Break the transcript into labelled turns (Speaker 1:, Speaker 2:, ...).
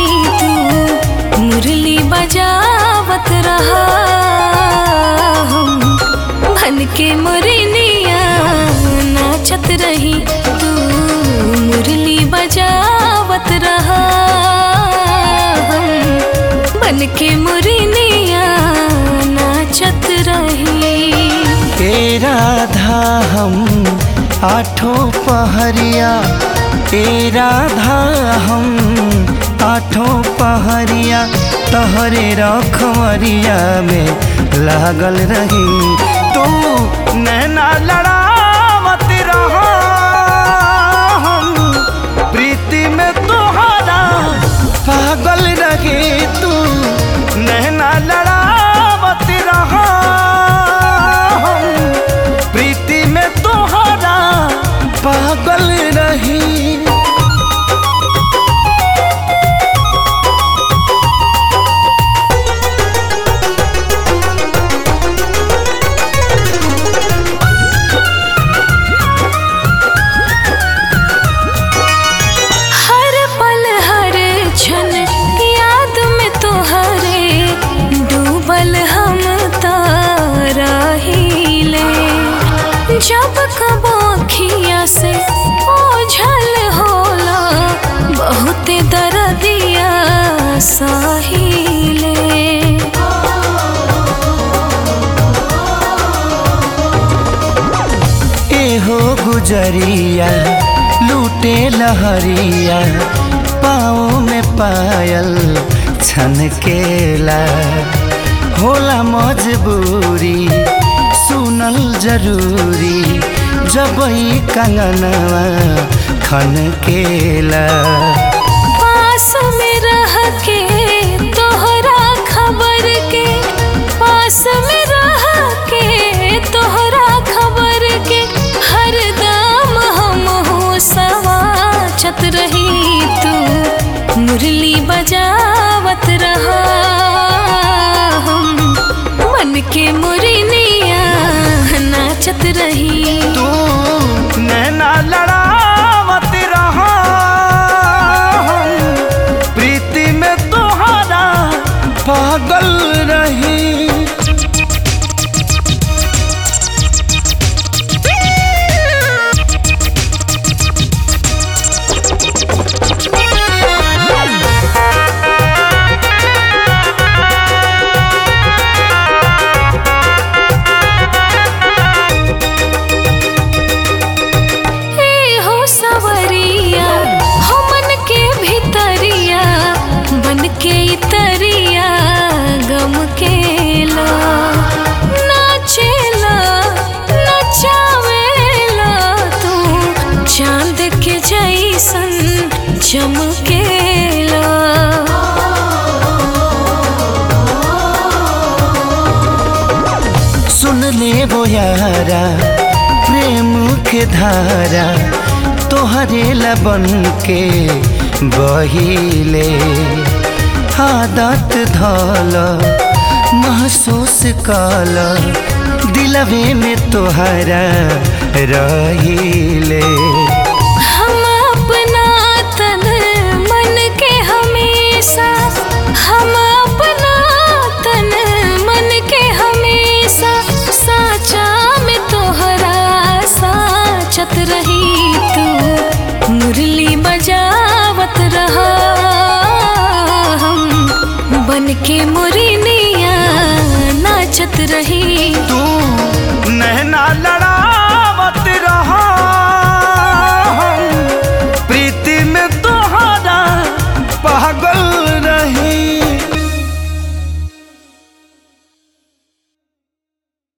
Speaker 1: तू मुरली बजावत रहा। हम बन के मोरनिया नाचत रही, तू मुरली बजावत रहा। हम बन के मोरनिया नाचत रही।
Speaker 2: ए राधा हम आठों पहरिया, ए राधा हम आठों पहरिया तहरे रखवरिया में लागल रही। तू नैना लड़ावत रहा, हम प्रीति में तोहरा पागल रही। तू नैना लड़ावत रहा, हम प्रीति में तोहरा पागल रही।
Speaker 1: जब कबो अखिया से ओझल होला, बहुते दर्दिया साहिले।
Speaker 2: एहो गुजरिया लूटे लहरिया, पाँव में पायल छनकेला। होला मजबूरी सुनल जरूरी, जब ई कंगनवा खनकेला।
Speaker 1: पास में रह के तोहरा खबर के, पास में रह के तोहरा खबर के, हरदम हम हो सवाचत रही। तू मुरली बजावत रहा, हम मन के मोरनिया नाचत रही।
Speaker 2: तू नैना लड़ावत रहा, हम प्रीति में तोहरा पागल रही।
Speaker 1: के तरिया गम केला, नाचेला नचावेला, तू चांद के जैसन चमकेला।
Speaker 2: सुन ले वो यारा प्रेम के धारा, तोहरे लबन के बहिले। आदत धल महसूस कल, दिलवे में तोहरा रहिले।
Speaker 1: हम अपना तन मन के हमेशा, हम अपना तन मन के हमेशा, साचा में तोहरा साचत रही। तू मुरली बजावत रहा, बन के मोरनिया नाचत रही।
Speaker 2: तू नैना लड़ा